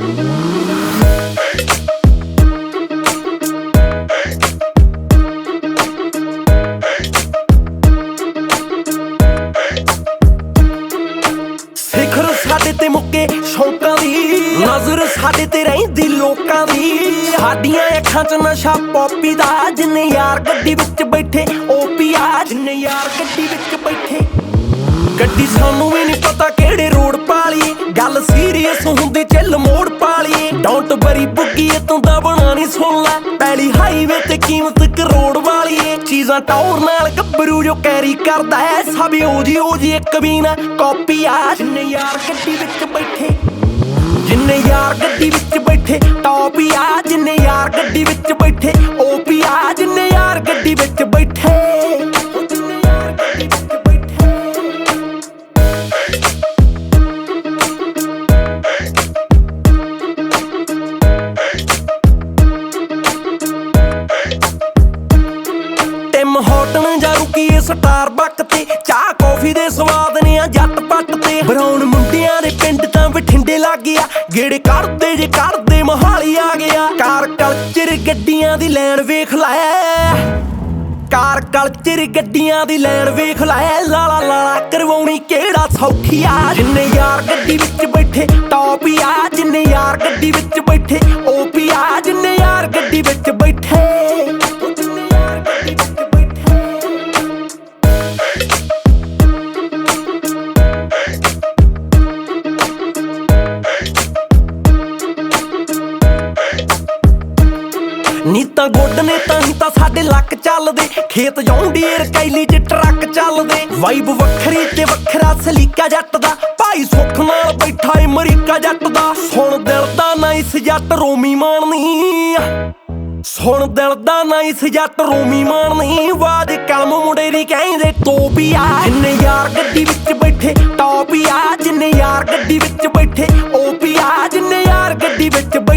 ਸਿਖਰ ਸਾਡੇ ਤੇ ਮੁੱਕੇ ਸ਼ੌਕਾਂ ਦੀ ਨਜ਼ਰ ਸਾਡੇ ਤੇ ਰਹਿੰਦੀ ਲੋਕਾਂ ਦੀ ਸਾਡੀਆਂ ਅੱਖਾਂ 'ਚ ਨਸ਼ਾ ਪੋਪੀ ਦਾ ਜਿੰਨੇ ਯਾਰ ਗੱਡੀ ਵਿੱਚ ਬੈਠੇ ਓਪੀ ਆ ਜਿੰਨੇ ਯਾਰ ਗੱਡੀ ਵਿੱਚ ਬੈਠੇ ਗੱਡੀ ਸਾਨੂੰ ਵੀ ਨਹੀਂ ਪਤਾ ਕਿਹੜੇ ਰੋਡ ਪਾਲੀ ਗੱਲ ਸੀਰੀਅਸ ਹੁੰਦੀ ਚੱਲ ਮੋੜ ਪਾਲੀ ਡੋਂਟ ਵਰੀ ਬੁੱਗੀ ਤੂੰ ਦਬਣਾ ਨਹੀਂ ਸੁਣ ਲੈ ਪਹਿਲੀ ਹਾਈਵੇ ਤੇ ਕੀਮਤ ਕਰੋੜ ਵਾਲੀ ਚੀਜ਼ਾਂ ਟੌਰ ਨਾਲ ਗੱਭਰੂ ਜੋ ਕੈਰੀ ਕਰਦਾ ਹੈ ਸਭ ਉਹਦੀ ਇੱਕ ਵੀ ਨਾ ਕਾਪੀ ਆ ਜਿੰਨੇ ਯਾਰ ਗੱਡੀ ਵਿੱਚ ਬੈਠੇ ਜਿੰਨੇ ਯਾਰ ਗੱਡੀ ਵਿੱਚ ਬੈਠੇ ਟੌਪੀ ਆ ਜਿੰਨੇ ਯਾਰ ਗੱਡੀ ਵਿੱਚ ਬੈਠੇ ਓਪੀ ਆ ਜਿੰਨੇ ਯਾਰ ਗੱਡੀ ਵਿੱਚ ਬੈਠੇ ਹੋਟਣ ਜਾਂ ਰੁਕੀਏ ਸਟਾਰਬਕ ਤੇ ਚਾਹ ਕੌਫੀ ਦੇ ਸਵਾਦ ਨੇ ਆ ਜੱਟ ਪੱਟ ਤੇ ਬਰਾਉਨ ਮੁੰਡਿਆਂ ਦੇ ਪਿੰਡ ਤਾਂ ਬਠਿੰਡੇ ਲੱਗ ਗਿਆ ਗੇੜੇ ਕੱਢਦੇ ਜੇ ਕੱਢਦੇ ਮੋਹਾਲੀ ਆ ਗਿਆ ਕਾਰ ਕਲਚਰ ਗੱਡੀਆਂ ਦੀ ਲੈਣ ਵੇਖ ਲੈ ਕਾਰ ਕਲਚਰ ਗੱਡੀਆਂ ਦੀ ਲੈਣ ਵੇਖ ਲੈ ਲਾਲਾ ਲਾਲਾ ਕਰਵਾਉਣੀ ਕਿਹੜਾ ਸੌਖੀ ਆ ਜਿੰਨੇ ਯਾਰ ਗੱਡੀ ਵਿੱਚ ਬੈਠੇ ਟੌਪੀ ਆ ਜਿੰਨੇ ਯਾਰ ਗੱਡੀ ਵਿੱਚ ਬੈਠੇ ਓਪੀ ਆ ਜਿੰਨੇ ਯਾਰ ਗੱਡੀ ਵਿੱਚ ਬੈਠੇ ਨੀਤਾਂ ਗੁੱਡ ਨੇ ਤਾਂ ਹੀ ਤਾਂ ਸਾਡੇ ਲੱਕ ਚੱਲਦੇ ਖੇਤ ਜੌਂਡੀਰ ਕੈਲੀ 'ਚ ਟਰੱਕ ਚੱਲਦੇ ਵਾਈਬ ਵੱਖਰੀ ਤੇ ਵੱਖਰਾ ਸਲੀਕਾ ਜੱਟ ਦਾ ਭਾਈ ਸੁੱਖ ਨਾਲ ਬੈਠਾ ਅਮਰੀਕਾ ਜੱਟ ਦਾ ਸੁਣ ਦਿਲ ਦਾ ਨਾਈਸ ਜੱਟ ਰੋਮੀ ਮਾਣਨੀ ਸੁਣ ਦਿਲ ਦਾ ਨਾਈਸ ਜੱਟ ਰੋਮੀ ਮਾਣਨੀ ਆਵਾਜ਼ ਕਲਮ ਮੁੰਡੇ ਦੀ ਕਹਿੰਦੇ ਟੋਪੀ ਆ ਜਿੰਨੇ ਯਾਰ ਗੱਡੀ ਵਿੱਚ ਬੈਠੇ ਟੌਪੀ ਆ ਜਿੰਨੇ ਯਾਰ ਗੱਡੀ ਵਿੱਚ ਬੈਠੇ ਓਪੀ ਆ ਜਿੰਨੇ ਯਾਰ ਗੱਡੀ ਵਿੱਚ